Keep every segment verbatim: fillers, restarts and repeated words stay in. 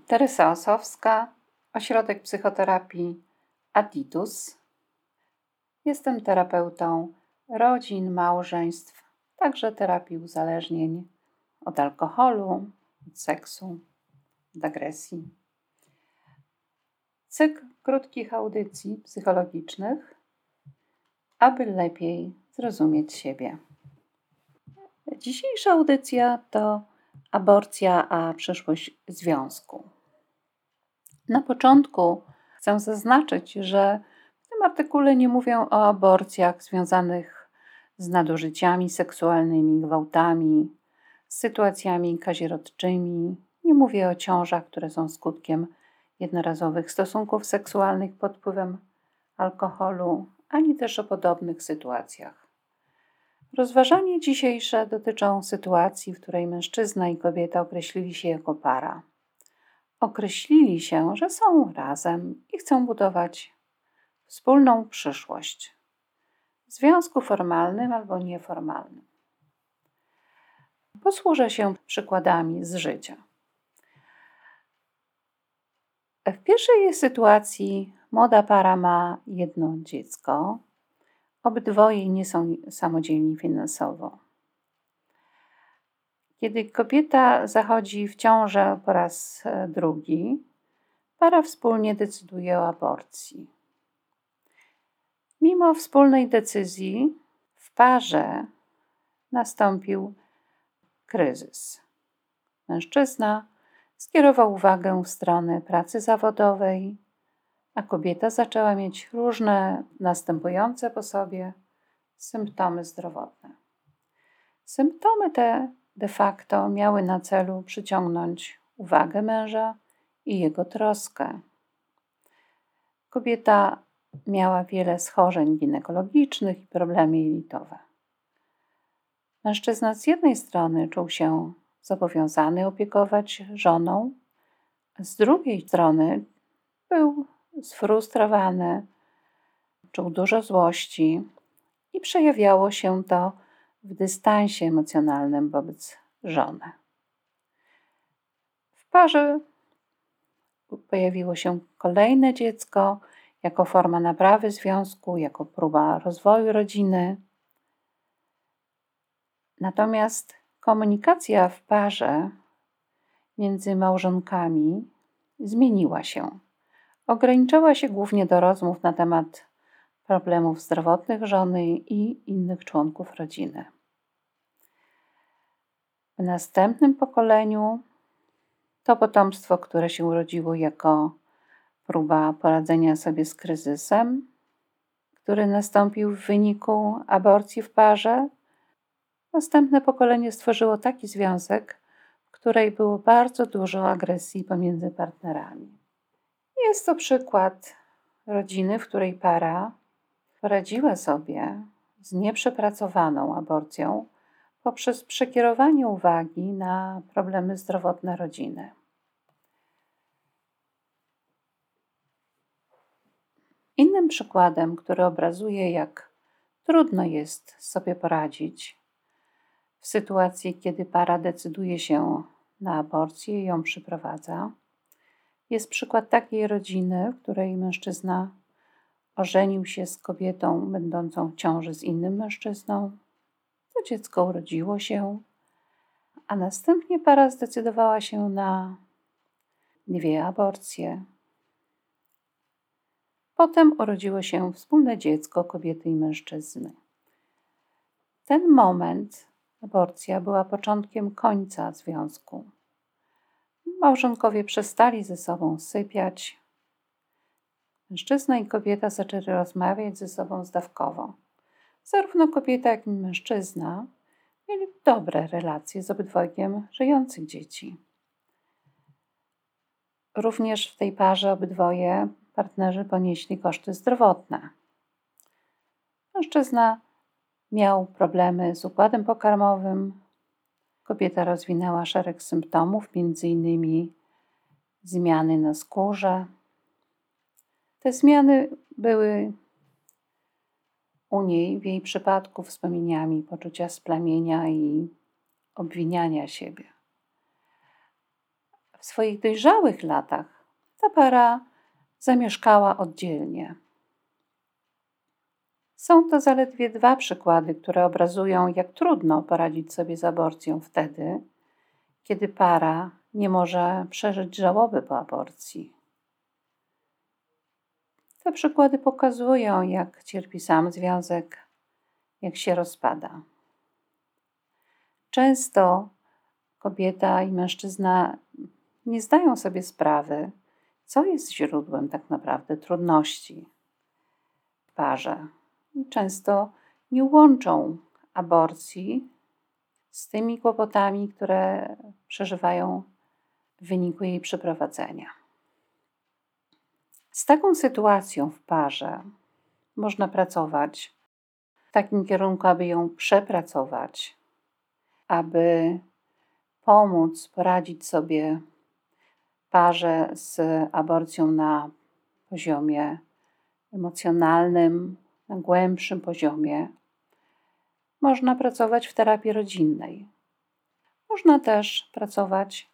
Teresa Osowska, Ośrodek Psychoterapii Aditus. Jestem terapeutą rodzin, małżeństw, także terapii uzależnień od alkoholu, od seksu, od agresji. Cykl krótkich audycji psychologicznych, aby lepiej zrozumieć siebie. Dzisiejsza audycja to aborcja, a przyszłość związku. Na początku chcę zaznaczyć, że w tym artykule nie mówię o aborcjach związanych z nadużyciami seksualnymi, gwałtami, z sytuacjami kazirodczymi. Nie mówię o ciążach, które są skutkiem jednorazowych stosunków seksualnych pod wpływem alkoholu, ani też o podobnych sytuacjach. Rozważania dzisiejsze dotyczą sytuacji, w której mężczyzna i kobieta określili się jako para. Określili się, że są razem i chcą budować wspólną przyszłość w związku formalnym albo nieformalnym. Posłużę się przykładami z życia. W pierwszej sytuacji młoda para ma jedno dziecko. Obydwoje nie są samodzielni finansowo. Kiedy kobieta zachodzi w ciążę po raz drugi, para wspólnie decyduje o aborcji. Mimo wspólnej decyzji w parze nastąpił kryzys. Mężczyzna skierował uwagę w stronę pracy zawodowej, a kobieta zaczęła mieć różne następujące po sobie symptomy zdrowotne. Symptomy te de facto miały na celu przyciągnąć uwagę męża i jego troskę. Kobieta miała wiele schorzeń ginekologicznych i problemy jelitowe. Mężczyzna z jednej strony czuł się zobowiązany opiekować żoną, a z drugiej strony był sfrustrowany, czuł dużo złości i przejawiało się to w dystansie emocjonalnym wobec żony. W parze pojawiło się kolejne dziecko jako forma naprawy związku, jako próba rozwoju rodziny. Natomiast komunikacja w parze między małżonkami zmieniła się. Ograniczała się głównie do rozmów na temat problemów zdrowotnych żony i innych członków rodziny. W następnym pokoleniu to potomstwo, które się urodziło jako próba poradzenia sobie z kryzysem, który nastąpił w wyniku aborcji w parze, następne pokolenie stworzyło taki związek, w której było bardzo dużo agresji pomiędzy partnerami. Jest to przykład rodziny, w której para poradziła sobie z nieprzepracowaną aborcją poprzez przekierowanie uwagi na problemy zdrowotne rodziny. Innym przykładem, który obrazuje, jak trudno jest sobie poradzić w sytuacji, kiedy para decyduje się na aborcję i ją przeprowadza, jest przykład takiej rodziny, w której mężczyzna ożenił się z kobietą będącą w ciąży z innym mężczyzną. To dziecko urodziło się, a następnie para zdecydowała się na dwie aborcje. Potem urodziło się wspólne dziecko kobiety i mężczyzny. Ten moment, aborcja, była początkiem końca związku. Małżonkowie przestali ze sobą sypiać. Mężczyzna i kobieta zaczęli rozmawiać ze sobą zdawkowo. Zarówno kobieta, jak i mężczyzna mieli dobre relacje z obydwojgiem żyjących dzieci. Również w tej parze obydwoje partnerzy ponieśli koszty zdrowotne. Mężczyzna miał problemy z układem pokarmowym. Kobieta rozwinęła szereg symptomów, między innymi zmiany na skórze. Te zmiany były u niej, w jej przypadku, wspomnieniami poczucia splamienia i obwiniania siebie. W W swoich dojrzałych latach ta para zamieszkała oddzielnie. Są to zaledwie dwa przykłady, które obrazują, jak trudno poradzić sobie z aborcją wtedy, kiedy para nie może przeżyć żałoby po aborcji. Te przykłady pokazują, jak cierpi sam związek, jak się rozpada. Często kobieta i mężczyzna nie zdają sobie sprawy, co jest źródłem tak naprawdę trudności w parze. I często nie łączą aborcji z tymi kłopotami, które przeżywają w wyniku jej przeprowadzenia. Z taką sytuacją w parze można pracować w takim kierunku, aby ją przepracować, aby pomóc poradzić sobie parze z aborcją na poziomie emocjonalnym, na głębszym poziomie. Można pracować w terapii rodzinnej. Można też pracować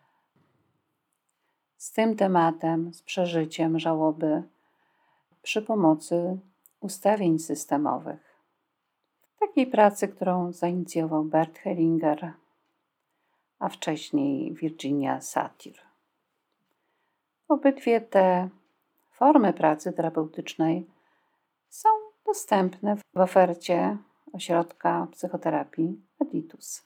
z tym tematem, z przeżyciem żałoby przy pomocy ustawień systemowych. Takiej pracy, którą zainicjował Bert Hellinger, a wcześniej Virginia Satir. Obydwie te formy pracy terapeutycznej są dostępne w ofercie Ośrodka Psychoterapii Aditus.